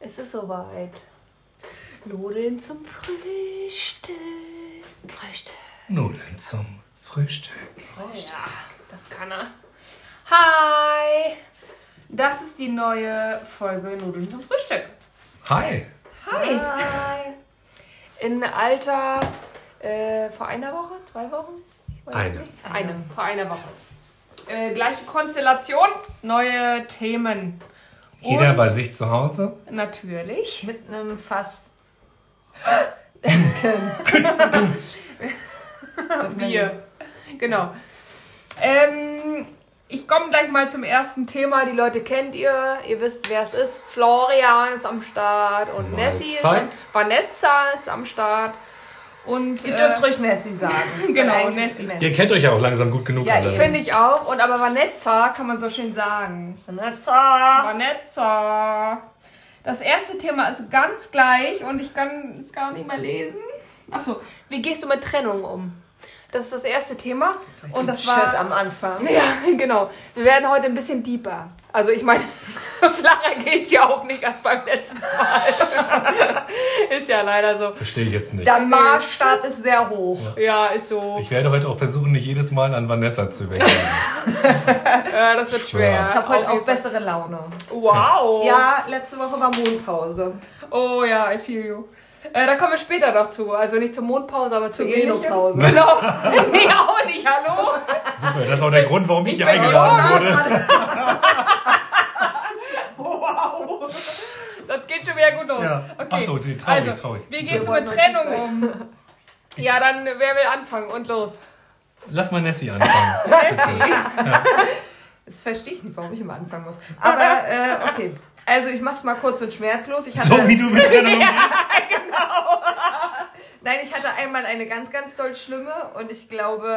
Es ist soweit. Nudeln zum Frühstück. Nudeln zum Frühstück. Ja, das kann er. Hi! Das ist die neue Folge Nudeln zum Frühstück. Hi. Hi! In Alter vor einer Woche, 2 Wochen? Ich weiß nicht. Vor einer Woche. Gleiche Konstellation, neue Themen. Jeder bei sich zu Hause? Natürlich. Mit einem Fass. Das Bier. Genau. Ich komme gleich mal zum ersten Thema. Die Leute kennt ihr. Ihr wisst, wer es ist. Florian ist am Start und Nessie ist Vanessa ist am Start. Und, ihr dürft ruhig Nessie sagen. Genau, Nessie. Ihr kennt euch ja auch langsam gut genug. Ja, alle. Finde ich auch. Und aber Vanessa kann man so schön sagen. Vanessa. Das erste Thema ist ganz gleich und ich kann es gar nicht mehr lesen. Achso, wie gehst du mit Trennung um? Das ist das erste Thema. Und das war am Anfang. Ja, genau. Wir werden heute ein bisschen deeper. Also ich meine, flacher geht's ja auch nicht als beim letzten Mal. Ist ja leider so. Verstehe ich jetzt nicht. Der Maßstab ist sehr hoch. Ja, ist so. Ich werde heute auch versuchen, nicht jedes Mal an Vanessa zu übergehen. Ja, das wird schwer. Ich habe heute auch bessere Laune. Wow. Ja, letzte Woche war Mondpause. Oh ja, I feel you. Da kommen wir später noch zu. Also nicht zur Mondpause, aber zur Menopause. Genau. Nee, auch nicht. Hallo? Super, das ist auch der Grund, warum ich hier bin eingeladen wurde. Wow. Das geht schon wieder gut um. Ja. Okay. Achso, traurig. Wie gehst du mit Trennung um? Ja, dann wer will anfangen? Und los. Lass mal Nessie anfangen. Nessie. Das verstehe ich nicht, warum ich immer anfangen muss. Aber, okay. Also, ich mach's mal kurz und schmerzlos. So wie du mit Trennung umgehst. Genau. Nein, ich hatte einmal eine ganz, ganz doll schlimme und ich glaube,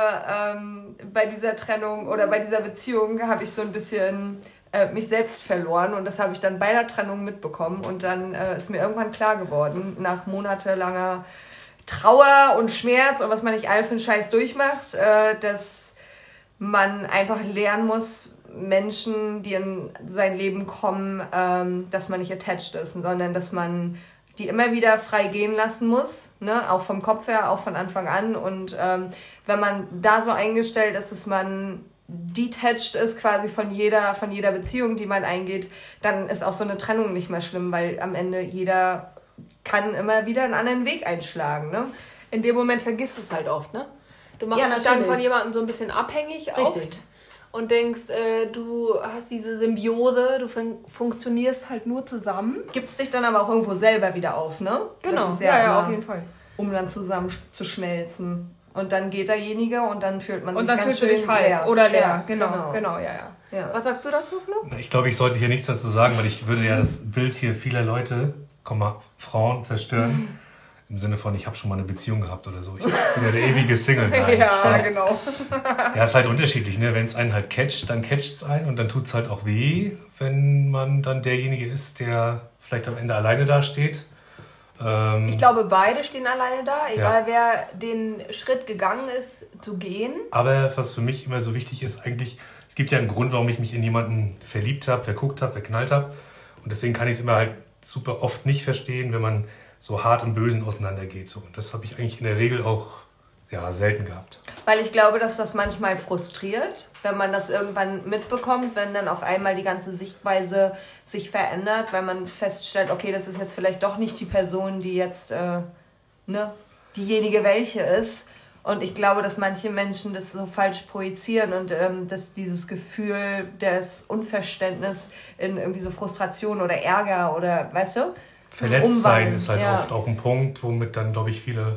bei dieser Trennung oder bei dieser Beziehung habe ich so ein bisschen mich selbst verloren und das habe ich dann bei der Trennung mitbekommen und dann ist mir irgendwann klar geworden, nach monatelanger Trauer und Schmerz und was man nicht all für einen Scheiß durchmacht, dass man einfach lernen muss, Menschen, die in sein Leben kommen, dass man nicht attached ist, sondern dass man die immer wieder frei gehen lassen muss, ne? Auch vom Kopf her, auch von Anfang an. Und wenn man da so eingestellt ist, dass man detached ist quasi von jeder Beziehung, die man eingeht, dann ist auch so eine Trennung nicht mehr schlimm, weil am Ende jeder kann immer wieder einen anderen Weg einschlagen. Ne? In dem Moment vergisst du es halt oft, ne? Du machst dich dann von jemandem so ein bisschen abhängig oft und denkst, du hast diese Symbiose, du funktionierst halt nur zusammen. Gibst dich dann aber auch irgendwo selber wieder auf, ne? Genau, das ist ja, auf jeden Fall. Um dann zusammen zu schmelzen. Und dann geht derjenige und dann fühlt man sich ganz ganz schön schön leer. Oder leer, ja, genau, ja. Was sagst du dazu, Flo? Ich glaube, ich sollte hier nichts dazu sagen, weil ich würde ja das Bild hier vieler Leute, Frauen zerstören. Im Sinne von, ich habe schon mal eine Beziehung gehabt oder so. Ich bin ja der ewige Single. Nein, ja, Spaß. genau. Ja, ist halt unterschiedlich. Ne? Wenn es einen halt catcht, dann catcht es einen und dann tut es halt auch weh, wenn man dann derjenige ist, der vielleicht am Ende alleine dasteht. Ich glaube, beide stehen alleine da, egal wer den Schritt gegangen ist, zu gehen. Aber was für mich immer so wichtig ist, eigentlich, es gibt ja einen Grund, warum ich mich in jemanden verliebt habe, verguckt habe, verknallt habe. Und deswegen kann ich es immer halt super oft nicht verstehen, wenn man so hart im Bösen auseinandergeht. So. Und das habe ich eigentlich in der Regel auch selten gehabt. Weil ich glaube, dass das manchmal frustriert, wenn man das irgendwann mitbekommt, wenn dann auf einmal die ganze Sichtweise sich verändert, weil man feststellt, okay, das ist jetzt vielleicht doch nicht die Person, die jetzt diejenige welche ist. Und ich glaube, dass manche Menschen das so falsch projizieren und dass dieses Gefühl des Unverständnisses in irgendwie so Frustration oder Ärger oder, weißt du? Verletzt sein ist halt oft auch ein Punkt, womit dann, glaube ich, viele,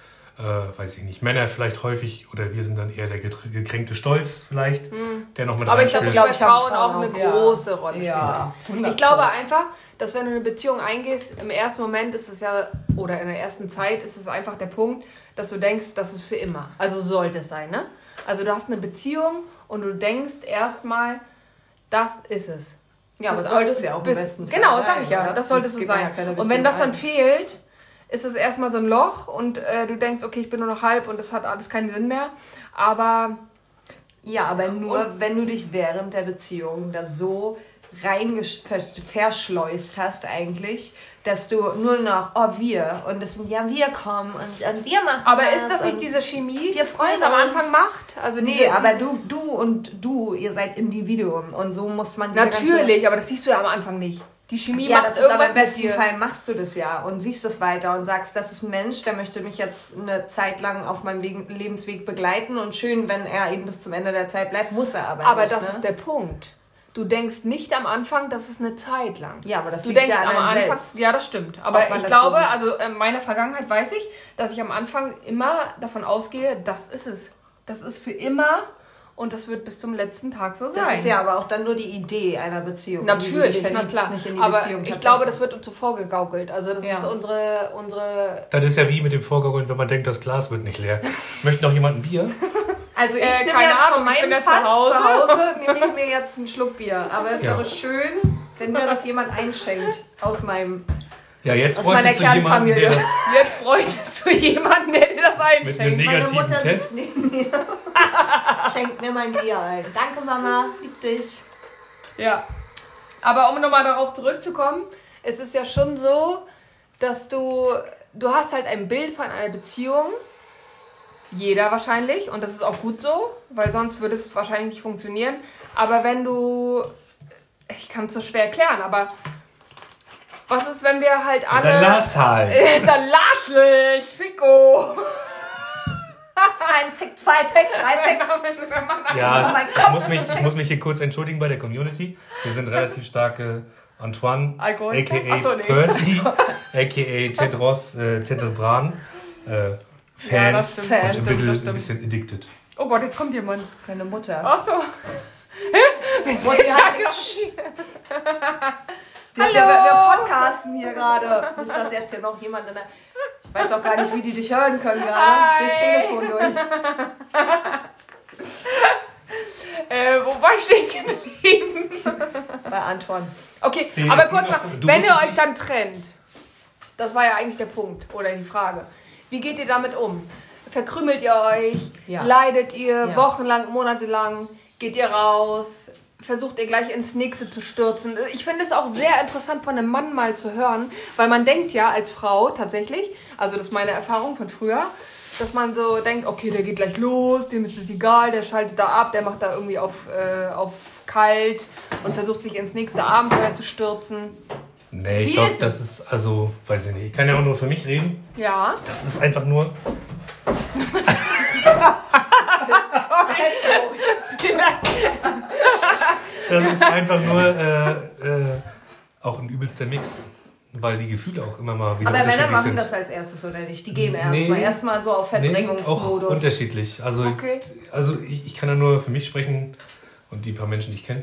Männer vielleicht häufig, oder wir sind dann eher der gekränkte Stolz vielleicht, der noch mit aber reinspielt. Aber ich glaube, bei Frauen auch eine große Rolle spielt. Ja, ich glaube einfach, dass wenn du eine Beziehung eingehst, im ersten Moment ist es ja, oder in der ersten Zeit ist es einfach der Punkt, dass du denkst, das ist für immer. Also sollte es sein, ne? Also du hast eine Beziehung und du denkst erstmal, das ist es. Ja, aber sollte es ja auch am besten sein. Genau, sag ich ja, das sollte so sein. Und wenn das dann fehlt, ist es erstmal so ein Loch und du denkst, okay, ich bin nur noch halb und das hat alles keinen Sinn mehr. Aber ja, aber nur, wenn du dich während der Beziehung da so verschleust hast eigentlich, dass du nur noch, wir, und es sind ja wir kommen und wir machen Aber das ist das nicht diese Chemie, wir freuen die es am uns. Anfang macht? Also Nee, aber du, ihr seid Individuum und so muss man diese Natürlich, aber das siehst du ja am Anfang nicht. Die Chemie Ja, macht das ist aber irgendwas im mit besten dir. Fall machst du das ja und siehst es weiter und sagst, das ist ein Mensch, der möchte mich jetzt eine Zeit lang auf meinem Lebensweg begleiten und schön, wenn er eben bis zum Ende der Zeit bleibt, muss er aber Aber nicht. das Ne? ist der Punkt. Du denkst nicht am Anfang, das ist eine Zeit lang. Ja, aber das Du liegt denkst ja an am einem Anfang, selbst. ja, das stimmt. Ob Aber man ich das glaube, so sieht. also in meiner Vergangenheit weiß ich, dass ich am Anfang immer davon ausgehe, das ist es. Das ist für immer und das wird bis zum letzten Tag so sein. Das ist ja aber auch dann nur die Idee einer Beziehung. Natürlich, in die du dich na verliebst, klar. nicht in die Aber Beziehung ich tatsächlich. glaube, das wird uns so vorgegaukelt. Also das Ja. ist unsere. Das ist ja wie mit dem Vorgaukeln, wenn man denkt, das Glas wird nicht leer. Möchte noch jemand ein Bier? Also ich nehme keine jetzt Ahnung, von ich bin meinem ja zu Fass Hause. zu Hause, nehme ich mir jetzt einen Schluck Bier. Aber es Ja. wäre schön, wenn mir das jemand einschenkt aus meinem... Ja, jetzt Aus meiner bräuchtest du jemanden, der Kernfamilie. das Jetzt bräuchtest du jemanden, der dir das mit einem einschenkt. Meine negativen Mutter Test. sitzt neben mir und schenkt mir mein Bier ein. Danke Mama, lieb dich. Ja. Aber um nochmal darauf zurückzukommen, es ist ja schon so, dass du hast halt ein Bild von einer Beziehung, jeder wahrscheinlich, und das ist auch gut so, weil sonst würde es wahrscheinlich nicht funktionieren. Aber wenn du, ich kann es so schwer erklären, aber was ist, wenn wir halt alle... Dann lass halt. Dann lass ich, Fico. Ein Fick, zwei Fick, drei Ficks. Ja, mein ich muss mich hier kurz entschuldigen bei der Community. Wir sind relativ starke Antoine, Alkohol? a.k.a. Ach so, nee. Percy, a.k.a. Tedros, Tedelbran, Ja, Fans das und stimmt, ein das stimmt, das bisschen, stimmt. ein bisschen addicted. Oh Gott, jetzt kommt jemand. Meine Mutter. Ach so. Und die hat wir podcasten hier gerade. Nicht, dass jetzt hier noch jemand in der... Ich weiß auch gar nicht, wie die dich hören können gerade. Durchs Telefon durch. Wo war ich stehen geblieben? Bei Anton. Okay, Nee, aber es kurz ging mal, noch- du wenn ihr musst- euch dann trennt, das war ja eigentlich der Punkt oder die Frage. Wie geht ihr damit um? Verkrümelt ihr euch? Ja. Leidet ihr Ja. wochenlang, monatelang? Geht ihr raus? Versucht ihr gleich ins Nächste zu stürzen? Ich finde es auch sehr interessant von einem Mann mal zu hören, weil man denkt ja als Frau tatsächlich, also das ist meine Erfahrung von früher, dass man so denkt, okay, der geht gleich los, dem ist es egal, der schaltet da ab, der macht da irgendwie auf kalt und versucht sich ins nächste Abenteuer zu stürzen. Nee, ich Wie glaube, ist das ist, also, weiß ich nicht. Ich kann ja auch nur für mich reden. Ja. Das ist einfach nur, das ist einfach nur auch ein übelster Mix. Weil die Gefühle auch immer mal wieder Aber Männer unterschiedlich machen sind. das als erstes, oder nicht? Die gehen Nee. erstmal so auf Nee, auch Verdrängungsmodus. unterschiedlich. Also, Okay. ich kann ja nur für mich sprechen und die paar Menschen, die ich kenne.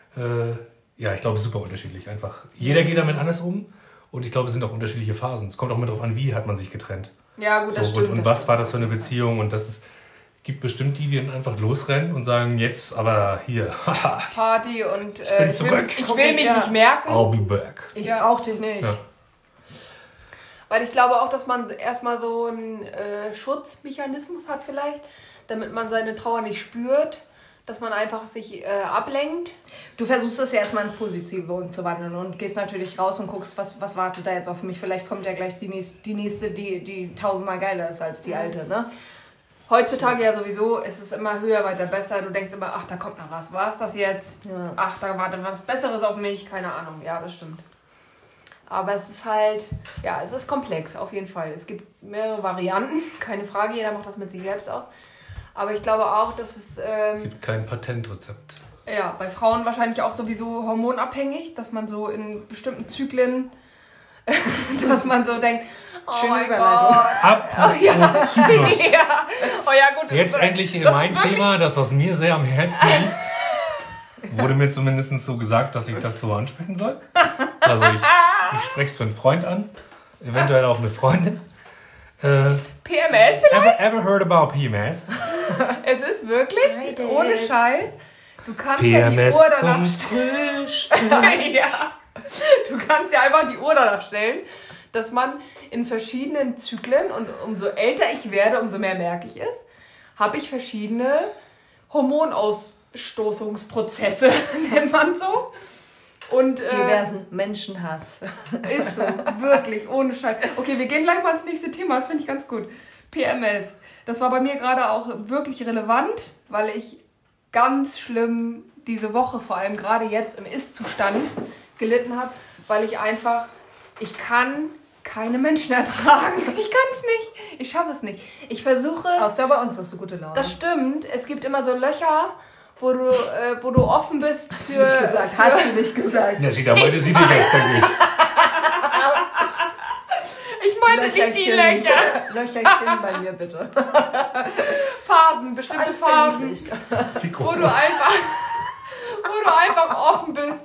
Ja, ich glaube, es ist super unterschiedlich. Einfach. Jeder geht damit anders um und ich glaube, es sind auch unterschiedliche Phasen. Es kommt auch mal darauf an, wie hat man sich getrennt. Ja, gut, das So, stimmt. und was war das für eine Beziehung? Und das ist, gibt bestimmt die dann einfach losrennen und sagen, jetzt aber hier, haha, Party und bin zurück. ich will mich Ja. nicht merken. I'll be back. Ich Ja. brauch dich nicht. Ja. Weil ich glaube auch, dass man erstmal so einen Schutzmechanismus hat vielleicht, damit man seine Trauer nicht spürt, dass man einfach sich ablenkt. Du versuchst es ja erstmal ins Positive umzuwandeln und gehst natürlich raus und guckst, was wartet da jetzt auf mich. Vielleicht kommt ja gleich die nächste, die tausendmal geiler ist als die alte, ne? Heutzutage ja sowieso ist es immer höher, weiter, besser. Du denkst immer, ach, da kommt noch was. War es das jetzt? Ja. Ach, da wartet was Besseres auf mich. Keine Ahnung. Ja, das stimmt. Aber es ist halt, ja, es ist komplex, auf jeden Fall. Es gibt mehrere Varianten, keine Frage. Jeder macht das mit sich selbst aus. Aber ich glaube auch, dass es Gibt kein Patentrezept. ja, bei Frauen wahrscheinlich auch sowieso hormonabhängig, dass man so in bestimmten Zyklen, dass man so denkt, oh Schöne mein Überleitung. Gott. Ab Ja. Zyklus. Ja. Oh ja, gut. Jetzt endlich mein Thema, das was mir sehr am Herzen liegt. Wurde mir zumindest so gesagt, dass ich das so ansprechen soll. Also ich spreche es für einen Freund an, eventuell auch eine Freundin. PMS vielleicht? Ever heard about PMS? Es ist wirklich, I did. ohne Scheiß, du kannst ja die PMS Uhr danach zum Frühstück. ja. Du kannst ja einfach die Uhr danach stellen, dass man in verschiedenen Zyklen, und umso älter ich werde, umso mehr merke ich es, habe ich verschiedene Hormonausstoßungsprozesse, nennt man so. Und, diversen Menschenhass. Ist so, wirklich, ohne Scheiß. Okay, wir gehen gleich mal ins nächste Thema, das finde ich ganz gut. PMS. Das war bei mir gerade auch wirklich relevant, weil ich ganz schlimm diese Woche, vor allem gerade jetzt im Ist-Zustand, gelitten habe, weil ich kann keine Menschen ertragen. Ich kann es nicht. Ich schaffe es nicht. Ich versuche es. Außer bei uns hast du gute Laune. Das stimmt. Es gibt immer so Löcher, wo du offen bist für... Hat sie nicht gesagt. Ja, sie meinte, sie die gestern nicht. Ich meinte nicht die Löcher. Löcherchen bei mir, bitte. Phasen, bestimmte Phasen, wo du einfach offen bist,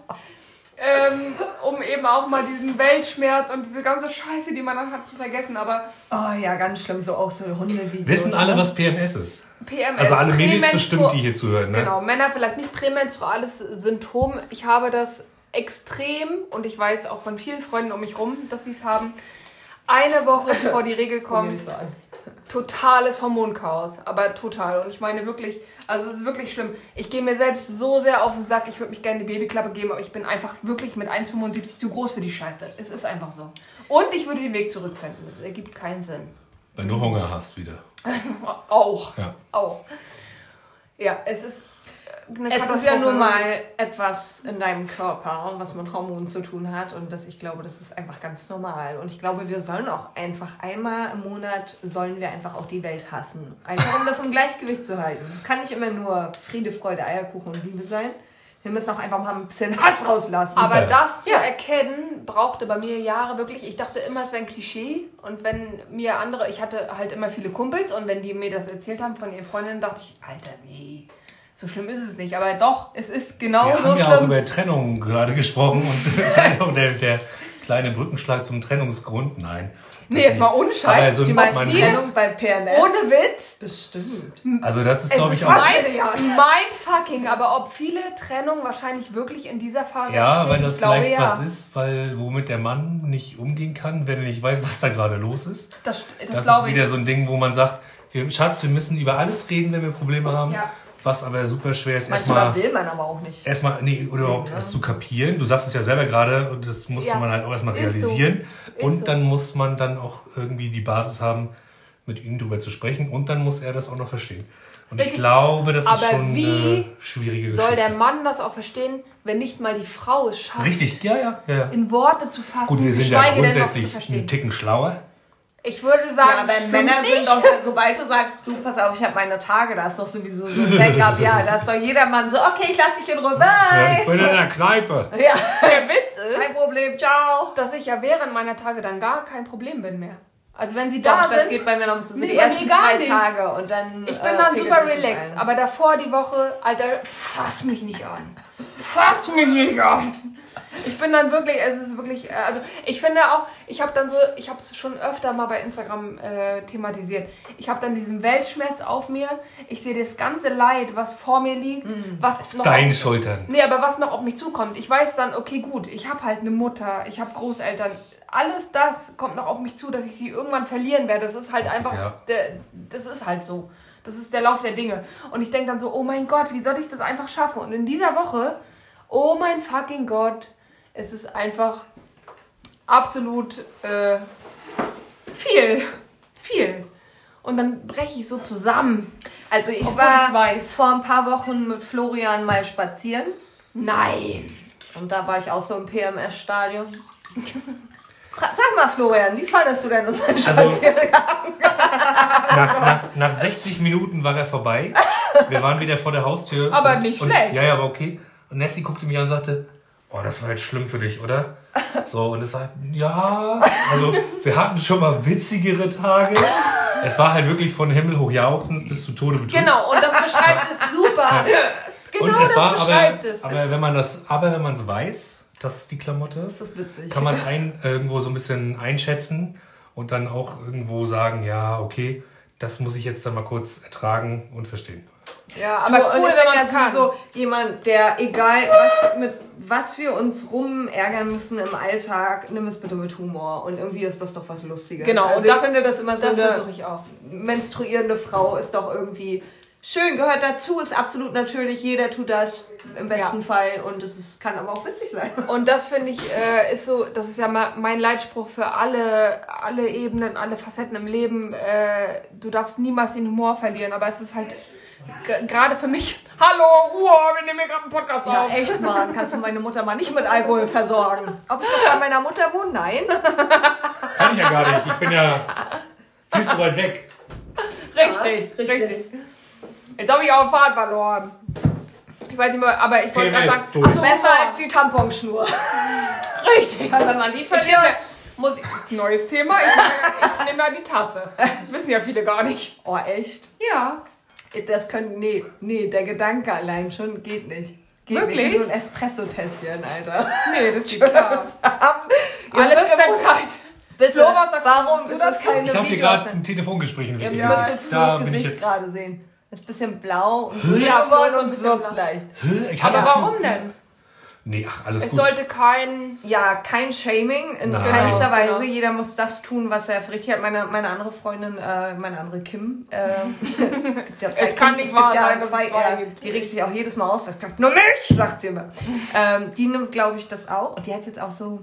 um eben auch mal diesen Weltschmerz und diese ganze Scheiße, die man dann hat, zu vergessen. Aber oh ja, ganz schlimm, so auch so Hundevideos. Wissen alle, was PMS ist? PMS, also alle Mädels bestimmt, die hier zuhören, ne? Genau, Männer vielleicht nicht, prämenstruales Symptom. Ich habe das extrem und ich weiß auch von vielen Freunden um mich rum, dass sie es haben. Eine Woche bevor die Regel kommt, totales Hormonchaos, aber total. Und ich meine wirklich, also es ist wirklich schlimm. Ich gehe mir selbst so sehr auf den Sack, ich würde mich gerne eine Babyklappe geben, aber ich bin einfach wirklich mit 1,75 zu groß für die Scheiße. Es ist einfach so. Und ich würde den Weg zurückfinden. Das ergibt keinen Sinn. Wenn du Hunger hast wieder. Auch. Ja. Auch. Ja, es ist eine Es ist Katastrophe. ja nun mal etwas in deinem Körper, was mit Hormonen zu tun hat. Und ich glaube, das ist einfach ganz normal. Und ich glaube, wir sollen auch einfach einmal im Monat, sollen wir einfach auch die Welt hassen. Einfach um das im Gleichgewicht zu halten. Es kann nicht immer nur Friede, Freude, Eierkuchen und Liebe sein. Wir müssen auch einfach mal ein bisschen Hass rauslassen. Aber das zu erkennen, brauchte bei mir Jahre wirklich. Ich dachte immer, es wäre ein Klischee. Und wenn mir andere, ich hatte halt immer viele Kumpels und wenn die mir das erzählt haben von ihren Freundinnen, dachte ich, Alter, nee, so schlimm ist es nicht. Aber doch, es ist genau so schlimm. Wir haben ja auch über Trennung gerade gesprochen und der kleine Brückenschlag zum Trennungsgrund, nein. Nee, jetzt mal ohne Scheiß. So die man Trennung bei PMS. Ohne Witz. Bestimmt. Also das ist, glaube ich, auch... Mein fucking, aber ob viele Trennungen wahrscheinlich wirklich in dieser Phase Ja, weil das vielleicht ja. was ist, womit der Mann nicht umgehen kann, wenn er nicht weiß, was da gerade los ist. Das ist wieder so ein Ding, wo man sagt, Schatz, wir müssen über alles reden, wenn wir Probleme haben. Ja. Was aber super schwer ist, manchmal will man aber auch nicht. Oder überhaupt erst zu kapieren. Du sagst es ja selber gerade und das musste man halt auch erstmal realisieren. So. Und dann muss man dann auch irgendwie die Basis haben, mit ihm drüber zu sprechen und dann muss er das auch noch verstehen. Und ich glaube, das ist schon eine schwierige Geschichte. Soll der Mann das auch verstehen, wenn nicht mal die Frau es schafft, richtig, ja. in Worte zu fassen? Gut, wir sind ja grundsätzlich einen Ticken schlauer. Ich würde sagen, ja, aber Männer sind doch, sobald du sagst, du, pass auf, ich habe meine Tage, da ist doch sowieso so ein Backup, ja, da ist doch jeder Mann so, okay, ich lass dich in Ruhe, bye. Ja, ich bin in der Kneipe. Ja. Der Witz ist, kein Problem, ciao. Dass ich ja während meiner Tage dann gar kein Problem bin mehr. Also wenn sie da doch, sind... das geht bei mir noch so nee, die ersten 2 nicht. Tage und dann ich bin dann super relaxed, aber davor die Woche, Alter, fass mich nicht an. Fass mich nicht an. Ich bin dann wirklich, es ist wirklich, also ich finde auch, ich habe es schon öfter mal bei Instagram thematisiert. Ich habe dann diesen Weltschmerz auf mir. Ich sehe das ganze Leid, was vor mir liegt, was noch deinen Schultern. Nee, aber was noch auf mich zukommt. Ich weiß dann, okay, gut, ich habe halt eine Mutter, ich habe Großeltern. Alles das kommt noch auf mich zu, dass ich sie irgendwann verlieren werde. Das ist halt einfach, das ist halt so. Das ist der Lauf der Dinge. Und ich denke dann so, oh mein Gott, wie soll ich das einfach schaffen? Und in dieser Woche, oh mein fucking Gott, es ist einfach absolut viel. Und dann breche ich so zusammen. Also ich war vor ein paar Wochen mit Florian mal spazieren. Nein. Und da war ich auch so im PMS-Stadion. Sag mal, Florian, wie fandest du denn unseren Spaziergang? Nach 60 Minuten war er vorbei. Wir waren wieder vor der Haustür. Aber nicht schlecht. Ja, aber okay. Und Nessie guckte mich an und sagte, oh, das war jetzt schlimm für dich, oder? So, und es sagt, ja. Also, wir hatten schon mal witzigere Tage. Es war halt wirklich von Himmel hoch jauchzend bis zu Tode betrübt. Genau, und das beschreibt es super. Genau, und es das war beschreibt es. Aber wenn man es weiß, das ist die Klamotte, das ist witzig. Kann man es irgendwo so ein bisschen einschätzen und dann auch irgendwo sagen, ja, okay, das muss ich jetzt dann mal kurz ertragen und verstehen. Ja, aber cool, wenn man es kann. So jemand, der, egal was wir uns rumärgern müssen im Alltag, nimm es bitte mit Humor. Und irgendwie ist das doch was Lustiges. Genau. Also und ich finde das immer so, das versuche ich auch. Menstruierende Frau ist doch irgendwie schön, gehört dazu, ist absolut natürlich, jeder tut das im besten Fall und kann aber auch witzig sein. Und das finde ich, ist so, das ist ja mein Leitspruch für alle Ebenen, alle Facetten im Leben. Du darfst niemals den Humor verlieren, aber es ist halt gerade für mich, hallo, Ruhe, wir nehmen hier gerade einen Podcast auf. Ja, echt, Mann, kannst du meine Mutter mal nicht mit Alkohol versorgen? Ob ich noch bei meiner Mutter wohne? Nein. Kann ich ja gar nicht, ich bin ja viel zu weit weg. Richtig. Jetzt habe ich auch Fahrt verloren. Ich weiß nicht mehr, aber ich wollte gerade sagen, so, besser als die Tamponschnur. Richtig. Weil wenn man die verliert... Neues Thema, ich nehme da die Tasse. Wissen ja viele gar nicht. Oh, echt? Ja. Das können... Nee, der Gedanke allein schon geht nicht. Wirklich? Nicht. So ein Espresso-Tässchen, Alter. Nee, das geht klar. Alles Gewohnheit. Bitte, Flo, was sagst warum du ist das keine Ich habe hier Video? gerade ein Telefongespräch. Ihr müsstet Flo's Gesicht gerade sehen. Das ist ein bisschen blau und Ja, Flo ist so ein und bisschen wirkt blau. leicht. Aber warum denn? Nee, alles Es gut. sollte kein... Ja, kein Shaming in Nein. keinster Genau. Weise. Jeder muss das tun, was er für richtig hat. Meine andere Freundin, meine andere Kim, gibt ja zwei Es kann Kim, nicht es wahr gibt ja sein, dass es zwei gibt. Die regt sich auch jedes Mal aus, was sagt nur mich, sagt sie immer. Die nimmt, glaube ich, das auch. Und die hat jetzt auch so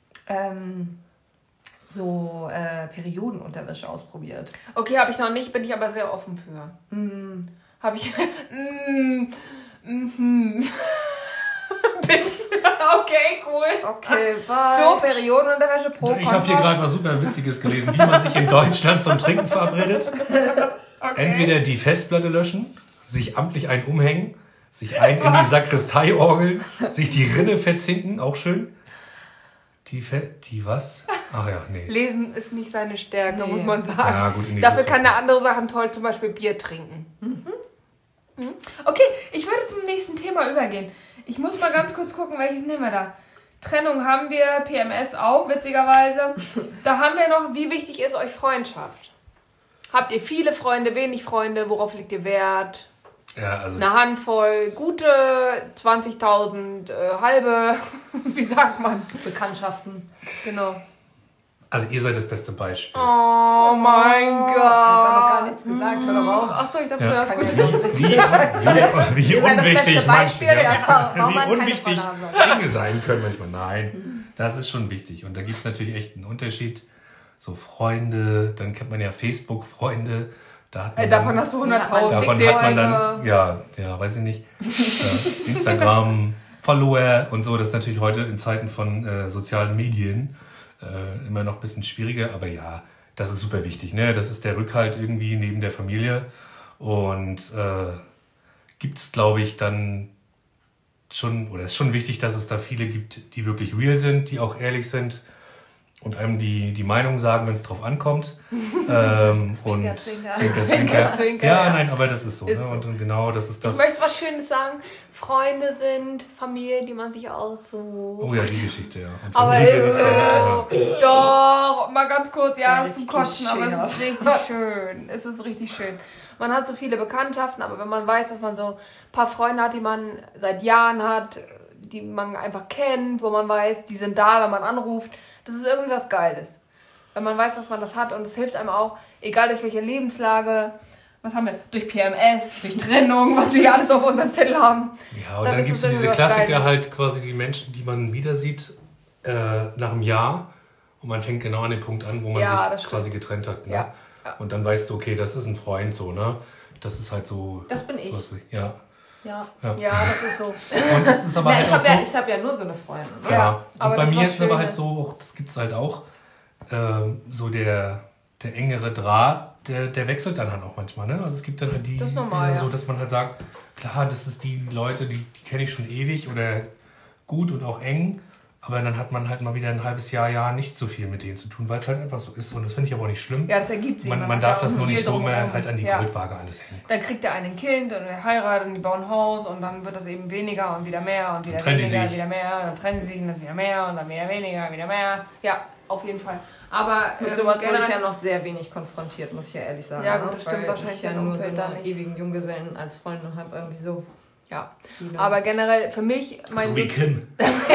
Periodenunterwäsche ausprobiert. Okay, habe ich noch nicht, bin ich aber sehr offen für. Habe ich... Okay, cool. Okay, bye. Flo, Periodenunterwäsche pro Ich habe hier gerade was super Witziges gelesen, wie man sich in Deutschland zum Trinken verabredet. Okay. Entweder die Festplatte löschen, sich amtlich einen umhängen, sich einen in die Sakristei orgeln, sich die Rinne verzinken, auch schön. Die was? Ach ja, nee. Lesen ist nicht seine Stärke, Nee. muss man sagen. Ja, gut, nee, Dafür das ist kann okay. er andere Sachen toll, zum Beispiel Bier trinken. Okay, ich würde zum nächsten Thema übergehen. Ich muss mal ganz kurz gucken, welches nehmen wir da. Trennung haben wir, PMS auch, witzigerweise. Da haben wir noch, wie wichtig ist euch Freundschaft? Habt ihr viele Freunde, wenig Freunde? Worauf legt ihr Wert? Ja, also Eine Handvoll, gute 20.000, halbe, wie sagt man? Bekanntschaften. Genau. Also ihr seid das beste Beispiel. Oh mein Ich hab noch gar Gott. nichts gesagt, hör doch auf. Achso, ich dachte, Ja. das ist gut. Wie unwichtig Beispiel, manchmal, warum man wie keine unwichtig Freunde haben soll. Dinge sein können manchmal. Nein, das ist schon wichtig. Und da gibt es natürlich echt einen Unterschied. So Freunde, dann kennt man ja Facebook-Freunde. Da hat man Davon dann, hast du 100.000. davon hat man dann, ja, weiß ich nicht, Instagram, Follower und so. Das ist natürlich heute in Zeiten von sozialen Medien immer noch ein bisschen schwieriger. Aber ja, das ist super wichtig. Ne? Das ist der Rückhalt irgendwie neben der Familie. Und gibt es, glaube ich, dann schon, oder es ist schon wichtig, dass es da viele gibt, die wirklich real sind, die auch ehrlich sind und einem die Meinung sagen, wenn es drauf ankommt. Zwinker, zwinker. Zwinker, zwinker, Ja, ja. nein, aber das ist so. Ist Ne? so. Und genau, das ist Ich das. möchte was Schönes sagen. Freunde sind Familie, die man sich aussucht. Oh ja, die Geschichte, ja. Und Aber Familie ist ja. so. Doch, mal ganz kurz, ja, Das ist ist zum Kotzen, aber es klischeehaft. ist richtig schön. Es ist richtig schön. Man hat so viele Bekanntschaften, aber wenn man weiß, dass man so ein paar Freunde hat, die man seit Jahren hat, die man einfach kennt, wo man weiß, die sind da, wenn man anruft, das ist irgendwie was Geiles. Wenn man weiß, dass man das hat und es hilft einem auch, egal durch welche Lebenslage, was haben wir? Durch PMS, durch Trennung, was wir hier alles auf unserem Zettel haben. Ja, und Dann dann ist gibt es es diese irgendwie was Klassiker Geiles. halt quasi die Menschen, die man wieder sieht nach einem Jahr und man fängt genau an den Punkt an, wo man Ja, das sich stimmt. quasi getrennt hat. Ne? Ja, ja. Und dann weißt du, okay, das ist ein Freund so, ne? Das ist halt so. Das bin ich. sowas wie- Ja. Ja. Ja, das ist so. Und das ist aber Na, halt ich auch habe so. ja nur so eine Freundin. Ne? Ja, Ja, aber und bei das ist mir was ist es aber halt Schönes. so, auch, das gibt es halt auch, so der engere Draht, der wechselt dann halt auch manchmal. Ne? Also es gibt dann halt die, Das ist normal, so, ja. dass man halt sagt, klar, das ist die Leute, die kenne ich schon ewig oder gut und auch eng, aber dann hat man halt mal wieder ein halbes Jahr nicht so viel mit denen zu tun, weil es halt einfach so ist und das finde ich aber auch nicht schlimm. Ja, das ergibt sich. man hat darf ja das auch nur viel nicht so mehr drumherum. halt an die Ja. Goldwaage alles hängen. Dann kriegt der eine ein Kind und er heiratet und die bauen ein Haus und dann wird das eben weniger und wieder mehr und wieder trennen die weniger, sich. wieder mehr, dann trennen sie sich und das wieder mehr und dann wieder weniger, wieder mehr. Ja, auf jeden Fall. Aber Mit sowas wurde ich generell- ja noch sehr wenig konfrontiert, muss ich ja ehrlich sagen. Ja, gut, ne? das stimmt Weil wahrscheinlich ich ja dein nur so Umfeld da einen nicht. ewigen Junggesellen als Freund und habe irgendwie so Ja, viele. aber generell für mich, So wie Kim.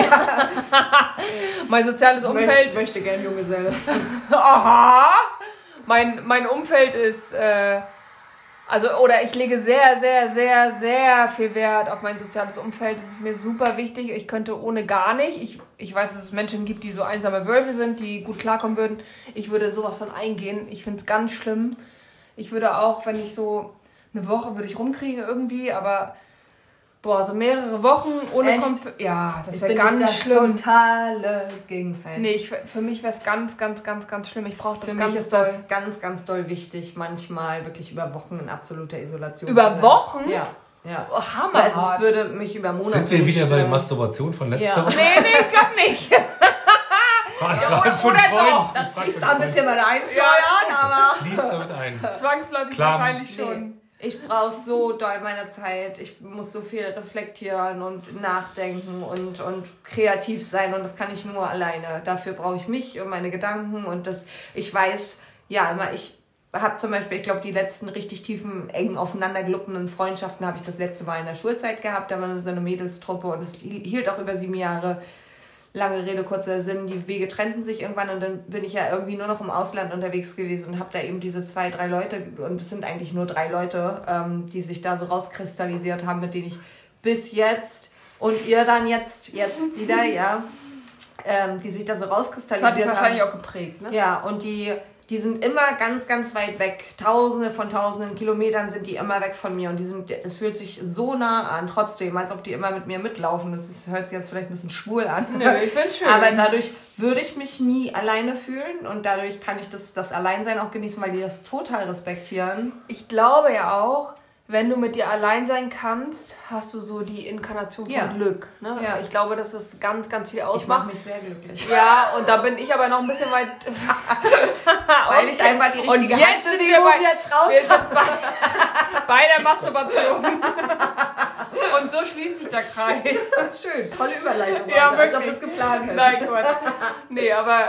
mein soziales Umfeld, möchte gern Junggeselle. aha, mein Umfeld ist Also, oder ich lege sehr, sehr, sehr, sehr viel Wert auf mein soziales Umfeld. Das ist mir super wichtig. Ich könnte ohne gar nicht. Ich weiß, dass es Menschen gibt, die so einsame Wölfe sind, die gut klarkommen würden. Ich würde sowas von eingehen. Ich finde es ganz schlimm. Ich würde auch, wenn ich so eine Woche würde ich rumkriegen irgendwie, aber so mehrere Wochen ohne ja, das wäre ganz schlimm. Totale Gegenteil. Nee, für mich wäre es ganz, ganz, ganz, ganz schlimm. Ich brauche das ganz doll. Für mich ist das ganz, ganz doll wichtig, manchmal wirklich über Wochen in absoluter Isolation. Über Wochen? Ja. Oh, Hammer. Also es würde mich über Monate... Sind wir wieder bei Masturbation von letzter Woche? Nee, ich glaube nicht. Oder doch. Das fließt da ein bisschen mal ein. Das fließt damit ein. Zwangsläufig Klar. wahrscheinlich schon. Ich brauche so doll meine Zeit. Ich muss so viel reflektieren und nachdenken und kreativ sein. Und das kann ich nur alleine. Dafür brauche ich mich und meine Gedanken. Und ich weiß, ich habe zum Beispiel, ich glaube, die letzten richtig tiefen, eng aufeinander gelupfenen Freundschaften habe ich das letzte Mal in der Schulzeit gehabt. Da waren wir so eine Mädelstruppe und es hielt auch über 7 Jahre. Lange Rede, kurzer Sinn, die Wege trennten sich irgendwann und dann bin ich ja irgendwie nur noch im Ausland unterwegs gewesen und habe da eben diese 2, 3 Leute, und es sind eigentlich nur 3 Leute, die sich da so rauskristallisiert haben, mit denen ich bis jetzt und ihr dann jetzt wieder, die sich da so rauskristallisiert haben. Das hat dich wahrscheinlich auch geprägt, ne? Ja, und die sind immer ganz, ganz weit weg. Tausende von tausenden Kilometern sind die immer weg von mir. Und das fühlt sich so nah an, trotzdem, als ob die immer mit mir mitlaufen. Hört sich jetzt vielleicht ein bisschen schwul an. Ja, ich find's schön. Aber dadurch würde ich mich nie alleine fühlen. Und dadurch kann ich das Alleinsein auch genießen, weil die das total respektieren. Ich glaube ja auch, wenn du mit dir allein sein kannst, hast du so die Inkarnation von Glück. Ne? Ja. Ich glaube, dass das ganz, ganz viel ausmacht. Ich mache mich sehr glücklich. Ja, und da bin ich aber noch ein bisschen weit... Weil ich einfach die richtige und jetzt Hand sind wir jetzt raus. Wir sind bei der Masturbation. Und so schließt sich der Kreis. Schön, tolle Überleitung. Ja, als ob das geplant hätte. Nein, Quatsch. Nee, aber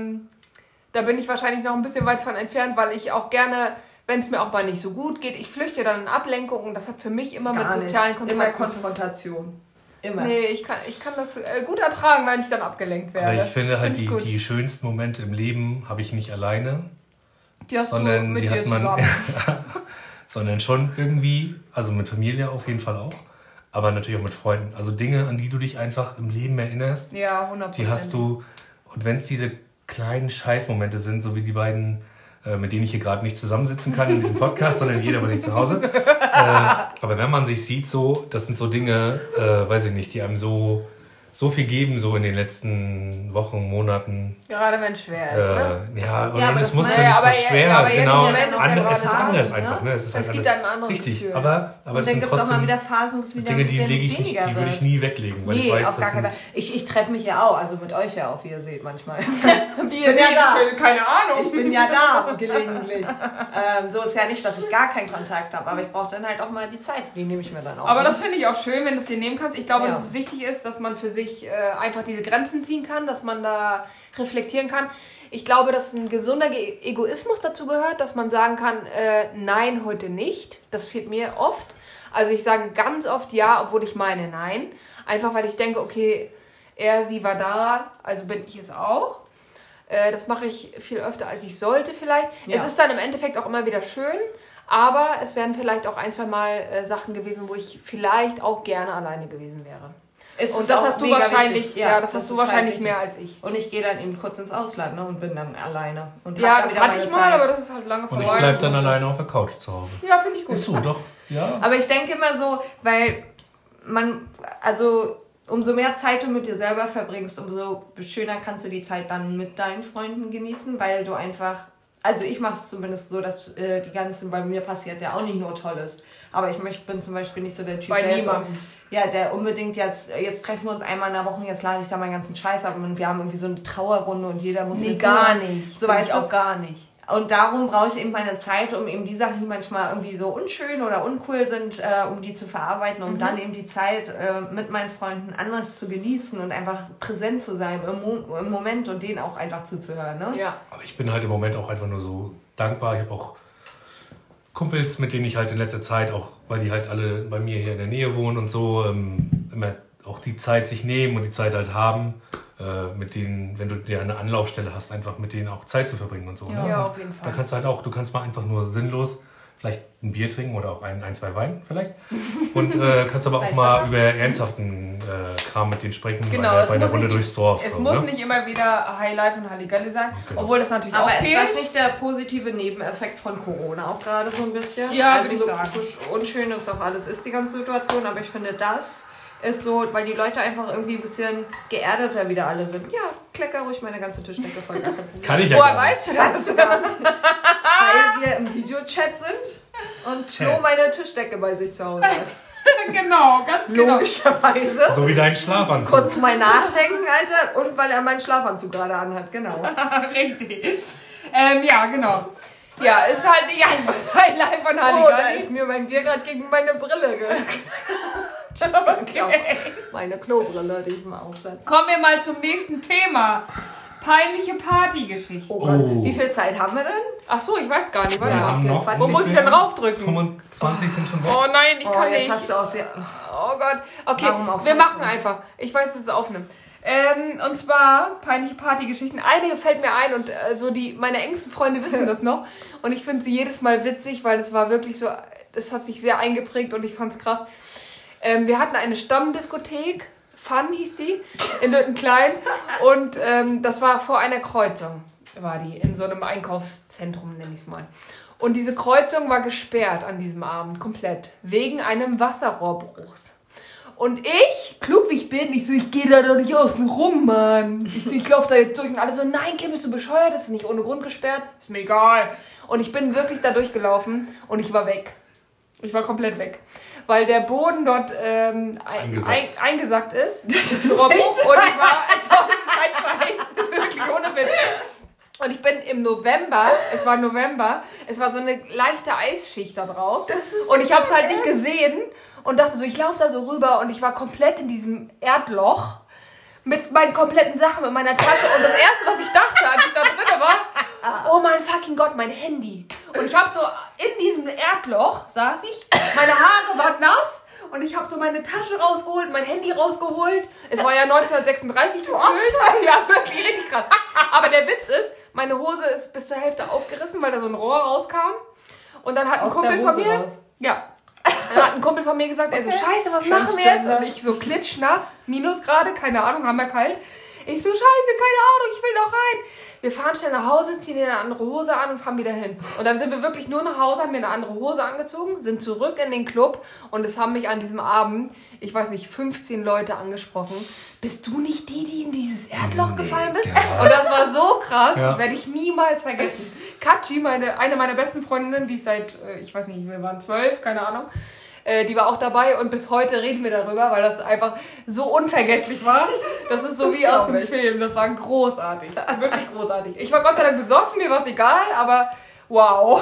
da bin ich wahrscheinlich noch ein bisschen weit von entfernt, weil ich auch gerne... Wenn es mir auch mal nicht so gut geht, ich flüchte dann in Ablenkung und das hat für mich immer Gar mit sozialen Kontakten. Immer Konfrontation. Immer. Nee, ich kann das gut ertragen, wenn ich dann abgelenkt werde. Aber ich finde halt, die schönsten Momente im Leben habe ich nicht alleine. Die hast sondern du mit die dir hat man, zusammen. sondern schon irgendwie, also mit Familie auf jeden Fall auch, aber natürlich auch mit Freunden. Also Dinge, an die du dich einfach im Leben erinnerst. Ja, 100%. Die hast du, und wenn es diese kleinen Scheißmomente sind, so wie die beiden, mit denen ich hier gerade nicht zusammensitzen kann in diesem Podcast, sondern jeder bei sich zu Hause. Aber wenn man sich sieht, so, das sind so Dinge, weiß ich nicht, die einem so viel geben, so in den letzten Wochen, Monaten. Gerade wenn es schwer ist, ne? Ja, und aber es muss das ja nicht aber mal schwer, aber jetzt genau. im Moment ist ja Es ist gerade anders Phasen, einfach, ne? Es ist halt Es gibt anders. ein anderes Richtig, Gefühl. aber Und das dann sind gibt es auch mal trotzdem wieder Phasen, wo es wieder Dinge, ein die bisschen lege ich nicht, weniger die würde ich wird. nie weglegen, weil Nee, ich weiß, auf gar keinen Fall. Ich treffe mich ja auch, also mit euch ja auch, wie ihr seht manchmal. Wie ihr bin ja seht, da. keine Ahnung. Ich bin ja da, gelegentlich. So ist ja nicht, dass ich gar keinen Kontakt habe, aber ich brauche dann halt auch mal die Zeit, die nehme ich mir dann auch. Aber das finde ich auch schön, wenn du es dir nehmen kannst. Ich glaube, Ja. dass es wichtig ist, dass man für sich einfach diese Grenzen ziehen kann, dass man da reflektieren kann. Ich glaube, dass ein gesunder Egoismus dazu gehört, dass man sagen kann, nein, heute nicht. Das fehlt mir oft. Also ich sage ganz oft ja, obwohl ich meine nein. Einfach weil ich denke, okay, sie war da, also bin ich es auch. Das mache ich viel öfter, als ich sollte vielleicht. Ja. Es ist dann im Endeffekt auch immer wieder schön, aber es wären vielleicht auch 1-2 Mal Sachen gewesen, wo ich vielleicht auch gerne alleine gewesen wäre. Und das hast du wahrscheinlich, das hast du wahrscheinlich mehr als ich. Und ich gehe dann eben kurz ins Ausland, ne, und bin dann alleine. Und Ja, hab das da hatte wieder ich meine mal, Zeit. aber das ist halt lange Und ich vorbei. bleib dann alleine auf der Couch zu Hause. Ja, finde ich gut. Ist so, doch. Ja. Aber ich denke immer so, weil umso mehr Zeit du mit dir selber verbringst, umso schöner kannst du die Zeit dann mit deinen Freunden genießen, weil du einfach, also ich mache es zumindest so, dass die ganzen, bei mir passiert ja auch nicht nur Tolles, aber bin zum Beispiel nicht so der Typ, Bei der niemandem. der unbedingt jetzt treffen wir uns einmal in der Woche und jetzt lade ich da meinen ganzen Scheiß ab und wir haben irgendwie so eine Trauerrunde und jeder muss Nee, mit gar zuhören. nicht. So Finde weißt ich du, auch gar nicht. und darum brauche ich eben meine Zeit, um eben die Sachen, die manchmal irgendwie so unschön oder uncool sind, um die zu verarbeiten, um dann eben die Zeit mit meinen Freunden anders zu genießen und einfach präsent zu sein im Moment und denen auch einfach zuzuhören. Ne? Ja. Aber ich bin halt im Moment auch einfach nur so dankbar. Ich habe auch Kumpels, mit denen ich halt in letzter Zeit, auch weil die halt alle bei mir hier in der Nähe wohnen und so, immer auch die Zeit sich nehmen und die Zeit halt haben, mit denen, wenn du dir eine Anlaufstelle hast, einfach mit denen auch Zeit zu verbringen und so. Ja, ne? auf jeden Fall. Da kannst du halt auch, du kannst mal einfach nur sinnlos vielleicht ein Bier trinken oder auch ein, zwei Wein vielleicht. Und kannst aber auch mal über ernsthaften Kram mit denen sprechen, genau, bei der Runde durchs Dorf. Es muss nicht immer wieder Highlife und Halligalli sein, genau. obwohl das natürlich aber auch fehlt. Aber ist das nicht der positive Nebeneffekt von Corona auch gerade so ein bisschen? Ja, also würde ich so sagen. unschön ist auch alles ist, die ganze Situation, aber ich finde, das ist so, weil die Leute einfach irgendwie ein bisschen geerdeter wieder alle sind. Ja, klecker ruhig meine ganze Tischdecke voll. Kann ich ja Woher gar nicht. weißt du das? Weil wir im Videochat sind und Flo meine Tischdecke bei sich zu Hause hat. Genau, ganz genau. Logischerweise. So wie dein Schlafanzug. Kurz mal nachdenken, Alter. Und weil er meinen Schlafanzug gerade anhat, genau. Richtig. Ja, genau. Ja, ist halt nicht einfach Highlife von Oh, da Halligalli. ist mir mein Bier gerade gegen meine Brille Okay. Meine Klobrille, die ich mal aufsetze. Kommen wir mal zum nächsten Thema. Peinliche Partygeschichten. Oh Gott, Oh. wie viel Zeit haben wir denn? Ach so, ich weiß gar nicht. Warte Wir mal. haben noch Wo muss ich denn raufdrücken? 25 sind schon weg. Oh nein, ich kann jetzt nicht. hast du auch Oh Gott. Okay, Warum auf wir machen Telefon? einfach. Ich weiß, dass es aufnimmt. Und zwar peinliche Partygeschichten. Einige fällt mir ein und meine engsten Freunde wissen das noch. Und ich finde sie jedes Mal witzig, weil es war wirklich so, das hat sich sehr eingeprägt und ich fand es krass. Wir hatten eine Stammdiskothek, Fun hieß sie, in Lüttenklein. Und das war vor einer Kreuzung, war die, in so einem Einkaufszentrum, nenne ich es mal. Und diese Kreuzung war gesperrt an diesem Abend, komplett, wegen einem Wasserrohrbruchs. Und ich, klug wie ich bin, ich gehe da doch nicht außen rum, Mann. Ich laufe da jetzt durch und alle so, nein, Kim, bist du bescheuert? Das ist nicht ohne Grund gesperrt. Ist mir egal. Und ich bin wirklich da durchgelaufen und ich war weg. Ich war komplett weg. Weil der Boden dort eingesackt ist. Das ist ein Rohrbruch. Und ich war kein Scheiß, wirklich ohne Witz. Und ich bin im November, es war so eine leichte Eisschicht da drauf. Und ich habe es halt nicht gesehen und dachte so, ich laufe da so rüber und ich war komplett in diesem Erdloch mit meinen kompletten Sachen, mit meiner Tasche. Und das Erste, was ich dachte, als ich da drin war, oh mein fucking Gott, mein Handy. Und ich habe so in diesem Erdloch, saß ich, meine Haare waren nass. Und ich habe so meine Tasche rausgeholt, mein Handy rausgeholt. Es war ja 1936 gefühlt. Ja, wirklich richtig krass. Aber der Witz ist, meine Hose ist bis zur Hälfte aufgerissen, weil da so ein Rohr rauskam. Und dann hat ein Kumpel von mir... Raus. Ja. Dann hat ein Kumpel von mir gesagt, er so, scheiße, was machen wir jetzt? Und ich so, klitschnass, Minusgrade, keine Ahnung, haben wir kalt. Ich so, scheiße, keine Ahnung, ich will noch rein. Wir fahren schnell nach Hause, ziehen eine andere Hose an und fahren wieder hin. Und dann sind wir wirklich nur nach Hause, haben mir eine andere Hose angezogen, sind zurück in den Club und es haben mich an diesem Abend, ich weiß nicht, 15 Leute angesprochen. Bist du nicht die in dieses Erdloch gefallen bist? Und das war so krass, das werde ich niemals vergessen. Katschi, eine meiner besten Freundinnen, die ich seit, ich weiß nicht, wir waren 12, keine Ahnung, die war auch dabei und bis heute reden wir darüber, weil das einfach so unvergesslich war. Das ist so wie aus dem Film. Das war großartig. Wirklich großartig. Ich war Gott sei Dank besoffen, mir war es egal, aber wow.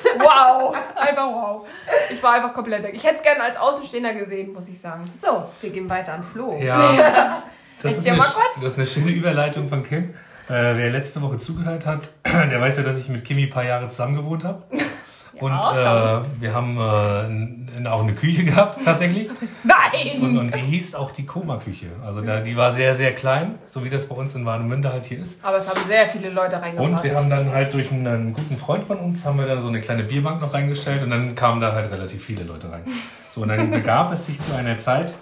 Wow. Einfach wow. Ich war einfach komplett weg. Ich hätte es gerne als Außenstehender gesehen, muss ich sagen. So, wir gehen weiter an Flo. Ja, das ist ja mal kurz. das ist eine schöne Überleitung von Kim. Wer letzte Woche zugehört hat, der weiß ja, dass ich mit Kimi ein paar Jahre zusammen gewohnt habe. Und wir haben auch eine Küche gehabt, tatsächlich. Nein! Und die hieß auch die Koma-Küche. Also die war sehr, sehr klein, so wie das bei uns in Warnemünde halt hier ist. Aber es haben sehr viele Leute reingepasst. Und wir haben dann halt durch einen guten Freund von uns, haben wir da so eine kleine Bierbank noch reingestellt und dann kamen da halt relativ viele Leute rein. So, und dann begab es sich zu einer Zeit,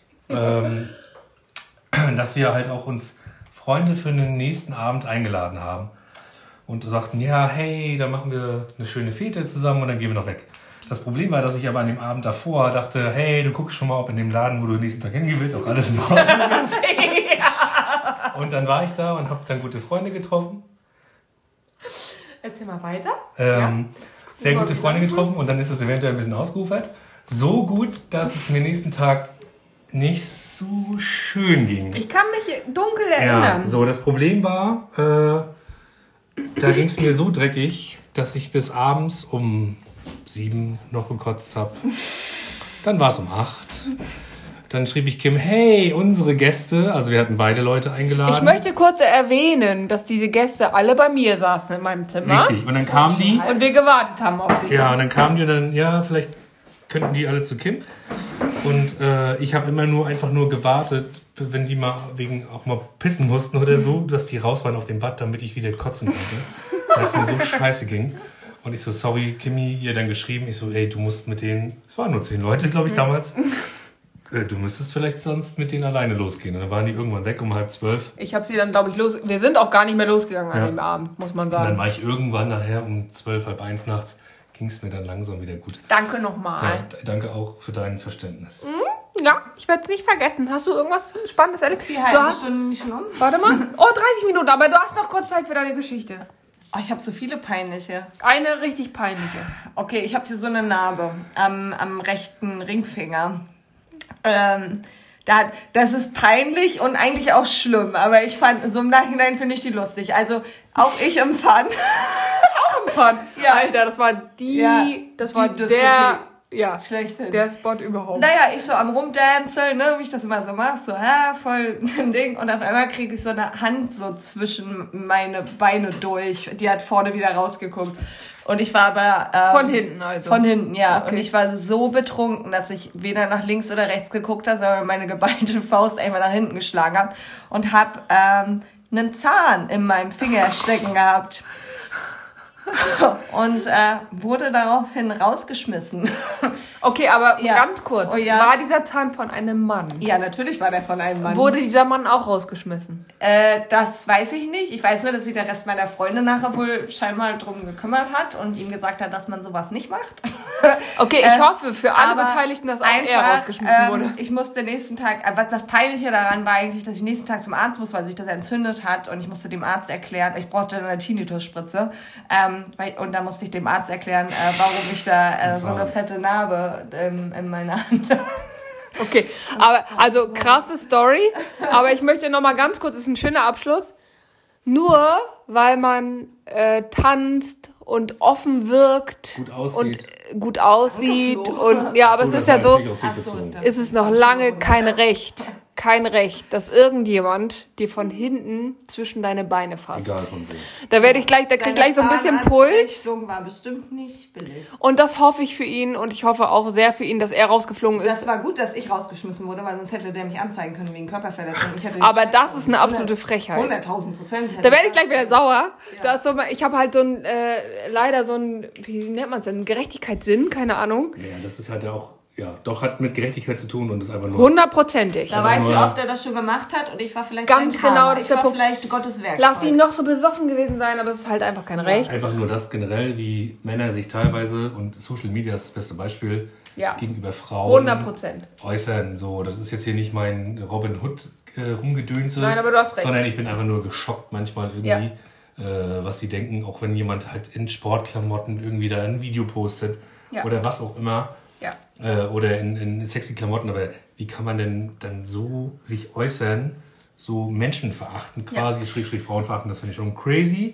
dass wir halt auch uns Freunde für den nächsten Abend eingeladen haben. Und sagten, ja, hey, da machen wir eine schöne Fete zusammen und dann gehen wir noch weg. Das Problem war, dass ich aber an dem Abend davor dachte, hey, du guckst schon mal, ob in dem Laden, wo du den nächsten Tag hingehen willst, auch alles in Ordnung ist. Und dann war ich da und habe dann gute Freunde getroffen. Erzähl mal weiter. Sehr gute Freunde getroffen und dann ist es eventuell ein bisschen ausgeufert. So gut, dass es mir nächsten Tag nicht so schön ging. Ich kann mich dunkel erinnern. Ja, so, das Problem war... Da ging es mir so dreckig, dass ich bis abends um 7 noch gekotzt habe. Dann war es um 8. Dann schrieb ich Kim, hey, unsere Gäste, also wir hatten beide Leute eingeladen. Ich möchte kurz erwähnen, dass diese Gäste alle bei mir saßen in meinem Zimmer. Richtig, und dann kamen die. Und wir gewartet haben auf dich. Ja, und dann kamen die und dann, ja, vielleicht könnten die alle zu Kim. Und ich habe immer einfach nur gewartet, wenn die mal auch mal pissen mussten oder so, dass die raus waren auf dem Bad, damit ich wieder kotzen konnte, weil es mir so scheiße ging. Und ich so, sorry, Kimi, ihr dann geschrieben. Ich so, ey, du musst mit denen, es waren nur 10 Leute, glaube ich, damals. Du müsstest vielleicht sonst mit denen alleine losgehen. Und dann waren die irgendwann weg um 11:30. Ich habe sie dann, glaube ich, wir sind auch gar nicht mehr losgegangen an dem Abend, muss man Und sagen. dann war ich irgendwann nachher um 12, halb 1 nachts, ging es mir dann langsam wieder gut. Danke nochmal. Ja, danke auch für dein Verständnis. Ja, ich werde es nicht vergessen. Hast du irgendwas Spannendes erlebt? Die halbe Stunde nicht schon um? Warte mal. Oh, 30 Minuten, aber du hast noch kurz Zeit für deine Geschichte. Oh, ich habe so viele peinliche. Eine richtig peinliche. Okay, ich habe hier so eine Narbe am rechten Ringfinger. Das ist peinlich und eigentlich auch schlimm, aber ich fand, so im Nachhinein finde ich die lustig. Also auch ich empfand. Ja. Alter, das war das war der, schlechthin. der Spot überhaupt. Naja, ich so am Rumdanceln, ne, wie ich das immer so mache, so, voll ein Ding. Und auf einmal kriege ich so eine Hand so zwischen meine Beine durch. Die hat vorne wieder rausgeguckt. Und ich war aber... von hinten also? Von hinten, ja. Okay. Und ich war so betrunken, dass ich weder nach links oder rechts geguckt habe, sondern meine geballte Faust einfach nach hinten geschlagen habe. Und habe einen Zahn in meinem Finger stecken gehabt. Und wurde daraufhin rausgeschmissen. Okay, aber ganz kurz. Oh, ja. War dieser Zahn von einem Mann? Ja, natürlich war der von einem Mann. Wurde dieser Mann auch rausgeschmissen? Das weiß ich nicht. Ich weiß nur, dass sich der Rest meiner Freunde nachher wohl scheinbar drum gekümmert hat und ihm gesagt hat, dass man sowas nicht macht. Okay, ich hoffe für alle aber Beteiligten, dass auch er rausgeschmissen wurde. Ich musste nächsten Tag, was das Peinliche daran war eigentlich, dass ich nächsten Tag zum Arzt muss, weil sich das entzündet hat und ich musste dem Arzt erklären, ich brauchte eine Tinnitusspritze und dann musste ich dem Arzt erklären, warum ich da so eine fette Narbe in meiner Hand habe. Okay, aber also krasse Story, aber ich möchte noch mal ganz kurz, das ist ein schöner Abschluss, nur weil man tanzt und offen wirkt gut aussieht und ja, aber es ist ja so, ist es noch lange kein Recht, dass irgendjemand dir von hinten zwischen deine Beine fasst. Egal von wo. Da krieg ich gleich so ein bisschen Puls. War bestimmt nicht billig. Und das hoffe ich für ihn und ich hoffe auch sehr für ihn, dass er rausgeflogen ist. Das war gut, dass ich rausgeschmissen wurde, weil sonst hätte der mich anzeigen können wegen Körperverletzung. Aber das ist eine absolute Frechheit. 100.000%. Da werde ich gleich wieder sauer. Ja. Da ist so, ich habe halt so ein, leider so ein, wie nennt man es denn, Gerechtigkeitssinn, keine Ahnung. Ja, das ist halt auch, doch hat mit Gerechtigkeit zu tun und ist einfach nur... 100%ig. Da weiß ich, wie oft er das schon gemacht hat und ich war vielleicht ganz genau, das ich war vielleicht Gottes Werkzeug. Lass ihn noch so besoffen gewesen sein, aber es ist halt einfach kein Recht. Das ist einfach nur das generell, wie Männer sich teilweise, und Social Media ist das beste Beispiel, gegenüber Frauen 100% äußern. So, das ist jetzt hier nicht mein Robin Hood Rumgedönse. Nein, aber du hast recht. Sondern ich bin einfach nur geschockt manchmal irgendwie, was sie denken, auch wenn jemand halt in Sportklamotten irgendwie da ein Video postet oder was auch immer. Ja. Oder in sexy Klamotten, aber wie kann man denn dann so sich äußern, so Menschen verachten, quasi, Schrägstrich Frauen verachten, das finde ich schon crazy.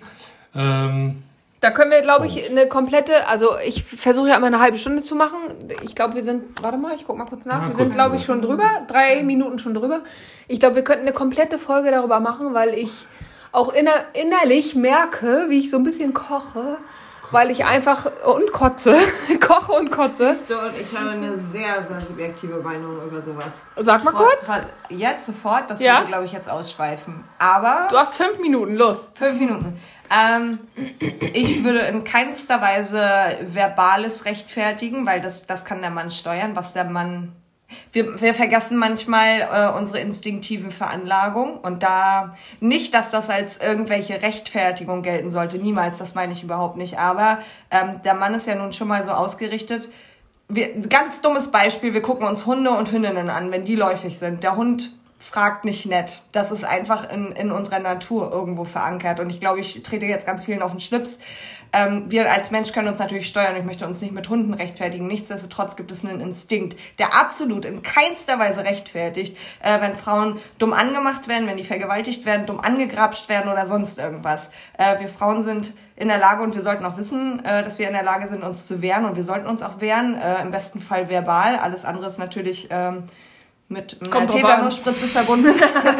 Da können wir, glaube ich, eine komplette, also ich versuche ja immer eine halbe Stunde zu machen. Ich glaube, wir sind, warte mal, ich gucke mal kurz nach. Wir sind, glaube ich, schon drüber, 3 Minuten schon drüber. Ich glaube, wir könnten eine komplette Folge darüber machen, weil ich auch innerlich merke, wie ich so ein bisschen koche. Weil ich einfach kotze. Koche und kotze. Und ich habe eine sehr, sehr subjektive Meinung über sowas. Sag mal kurz. Jetzt sofort, das würde, glaube ich, jetzt ausschweifen. Aber... Du hast 5 Minuten, los. 5 Minuten. Ich würde in keinster Weise Verbales rechtfertigen, weil das kann der Mann steuern, was der Mann... Wir vergessen manchmal unsere instinktiven Veranlagungen und da nicht, dass das als irgendwelche Rechtfertigung gelten sollte, niemals, das meine ich überhaupt nicht, aber der Mann ist ja nun schon mal so ausgerichtet, ganz dummes Beispiel, wir gucken uns Hunde und Hündinnen an, wenn die läufig sind, der Hund fragt nicht nett, das ist einfach in unserer Natur irgendwo verankert und ich glaube, ich trete jetzt ganz vielen auf den Schlips. Wir als Mensch können uns natürlich steuern. Ich möchte uns nicht mit Hunden rechtfertigen. Nichtsdestotrotz gibt es einen Instinkt, der absolut in keinster Weise rechtfertigt, wenn Frauen dumm angemacht werden, wenn die vergewaltigt werden, dumm angegrapscht werden oder sonst irgendwas. Wir Frauen sind in der Lage und wir sollten auch wissen, dass wir in der Lage sind, uns zu wehren und wir sollten uns auch wehren, im besten Fall verbal. Alles andere ist natürlich mit einer Tetanusspritze verbunden.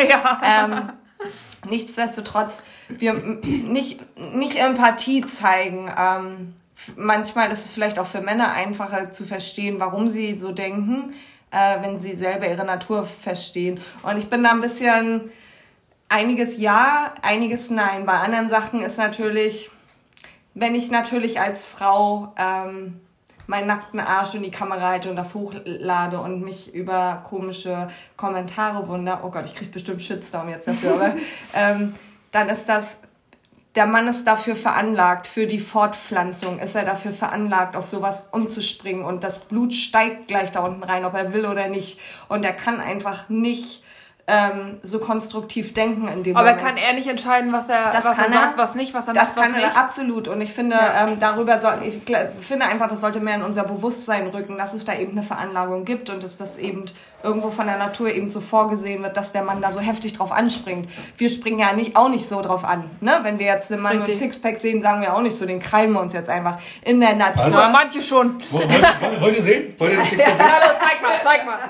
Nichtsdestotrotz, wir nicht Empathie zeigen. Manchmal ist es vielleicht auch für Männer einfacher zu verstehen, warum sie so denken, wenn sie selber ihre Natur verstehen. Und ich bin da ein bisschen, einiges ja, einiges nein. Bei anderen Sachen ist natürlich, wenn ich natürlich als Frau meinen nackten Arsch in die Kamera halte und das hochlade und mich über komische Kommentare wundere, oh Gott, ich kriege bestimmt Shitstorm jetzt dafür, aber dann ist das, der Mann ist dafür veranlagt, für die Fortpflanzung ist er dafür veranlagt, auf sowas umzuspringen und das Blut steigt gleich da unten rein, ob er will oder nicht, und er kann einfach nicht so konstruktiv denken in dem Moment. Moment. Aber kann er nicht entscheiden, was er sagt, was nicht, was er macht, das kann er absolut. Und ich finde, ich finde einfach, das sollte mehr in unser Bewusstsein rücken, dass es da eben eine Veranlagung gibt und dass das eben irgendwo von der Natur eben so vorgesehen wird, dass der Mann da so heftig drauf anspringt. Wir springen ja auch nicht so drauf an. Ne? Wenn wir jetzt einen Mann mit Sixpack sehen, sagen wir auch nicht so, den krallen wir uns jetzt einfach in der Natur. Also, manche schon. Wollt ihr sehen? Wollt ihr den Sixpack sehen? Ja, los, zeig mal.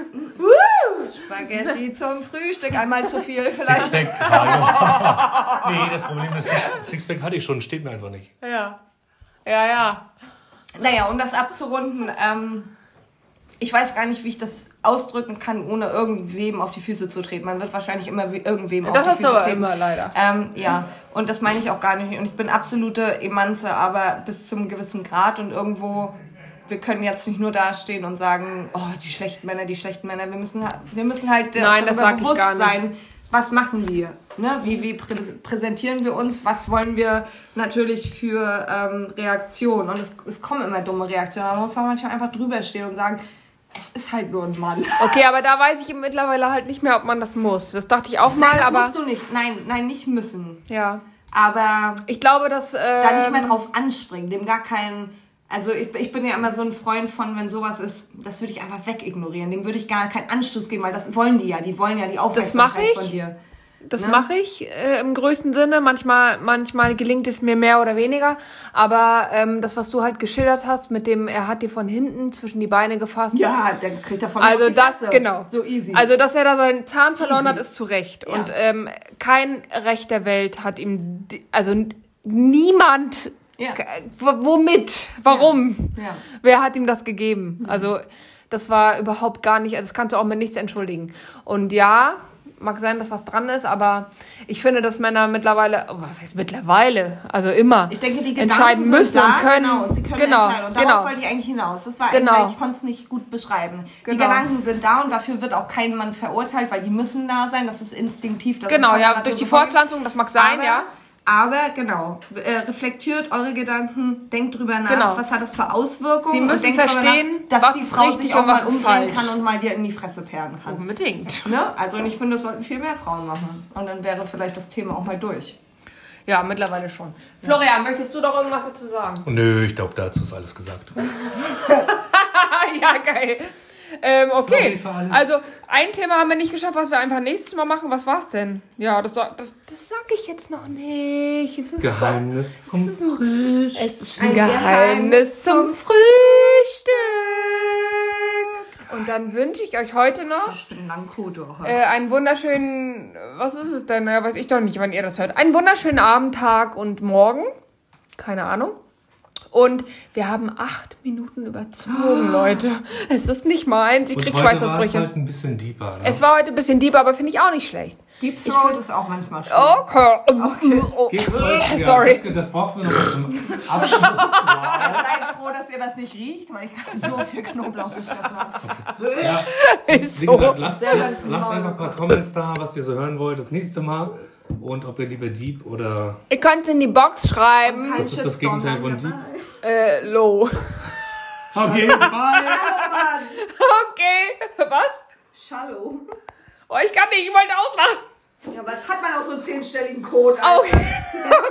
Spaghetti zum Frühstück, einmal zu viel vielleicht. Sixpack. Nee, das Problem ist, Sixpack hatte ich schon, steht mir einfach nicht. Ja. Naja, um das abzurunden, ich weiß gar nicht, wie ich das ausdrücken kann, ohne irgendwem auf die Füße zu treten. Man wird wahrscheinlich immer irgendwem auf die Füße treten. Das ist aber immer, leider. Ja, und das meine ich auch gar nicht. Und ich bin absolute Emanze, aber bis zum gewissen Grad und irgendwo... Wir können jetzt nicht nur dastehen und sagen, oh, die schlechten Männer. Wir müssen halt darüber bewusst sein, was machen wir? Ne? Wie präsentieren wir uns? Was wollen wir natürlich für Reaktionen? Und es kommen immer dumme Reaktionen. Man muss manchmal einfach drüber stehen und sagen, es ist halt nur ein Mann. Okay, aber da weiß ich mittlerweile halt nicht mehr, ob man das muss. Das dachte ich auch mal, Nein, das aber... musst du nicht. Nein, nicht müssen. Ja. Aber... Ich glaube, dass... da nicht mehr drauf anspringen, dem gar keinen... Also ich bin ja immer so ein Freund von, wenn sowas ist, das würde ich einfach wegignorieren. Dem würde ich gar keinen Anstoß geben, weil das wollen die ja. Die wollen ja die Aufmerksamkeit von dir. Das mache ich im größten Sinne. Manchmal gelingt es mir mehr oder weniger. Aber das, was du halt geschildert hast, mit dem, er hat dir von hinten zwischen die Beine gefasst. Ja, dann kriegt er von mir die Fresse. Genau. So easy. Also, dass er da seinen Zahn verloren hat, ist zu Recht. Ja. Und kein Recht der Welt hat ihm, also niemand... Ja. Womit? Warum? Ja. Wer hat ihm das gegeben? Also das war überhaupt gar nicht, also das kannst du auch mit nichts entschuldigen. Und ja, mag sein, dass was dran ist, aber ich finde, dass Männer mittlerweile, was heißt mittlerweile? Also immer ich denke, die entscheiden müssen und können. Genau, und sie können entscheiden. Und darauf wollte ich eigentlich hinaus. Das war eigentlich, ich konnte es nicht gut beschreiben. Die Gedanken sind da und dafür wird auch kein Mann verurteilt, weil die müssen da sein. Das ist instinktiv. Das genau, ist ja, durch die Fortpflanzung, das mag sein, ja. Aber genau, reflektiert eure Gedanken, denkt drüber nach, was hat das für Auswirkungen. Sie müssen verstehen, nach, dass was die Frau sich auch mal umdrehen falsch. kann und mal dir in die Fresse perren kann. Unbedingt. Ne? Also ich finde, das sollten viel mehr Frauen machen. Und dann wäre vielleicht das Thema auch mal durch. Ja, mittlerweile schon. Florian, möchtest du doch irgendwas dazu sagen? Nö, ich glaube, dazu ist alles gesagt. Ja, geil. Okay, also ein Thema haben wir nicht geschafft, was wir einfach nächstes Mal machen. Was war's denn? Ja, das sag ich jetzt noch nicht. Es ist Geheimnis zum Frühstück. Es ist ein Geheimnis zum Frühstück. Und dann wünsche ich euch heute noch einen wunderschönen, was ist es denn? Ja, weiß ich doch nicht, wann ihr das hört. Einen wunderschönen Abend, Tag und Morgen. Keine Ahnung. Und wir haben 8 Minuten überzogen, Leute. Es ist nicht meins. Ich krieg Schweißausbrüche. Es war halt ein bisschen deeper. Ne? Es war heute ein bisschen deeper, aber finde ich auch nicht schlecht. Deep Throat ist auch manchmal schön. Okay. Sorry. Das brauchen wir noch zum Abschluss. Seid froh, dass ihr das nicht riecht, weil ich gerade so viel Knoblauch gefressen habe. Ja. Ist wie gesagt, lasst einfach ein paar Comments da, was ihr so hören wollt das nächste Mal. Und ob ihr lieber Deep oder... Ihr könnt es in die Box schreiben. Was ist das Gegenteil von Deep? Low. Okay, bye. Okay, was? Shallow. Oh, ich kann nicht, ich wollte ausmachen. Ja, aber jetzt hat man auch so einen 10-stelligen Code. Okay.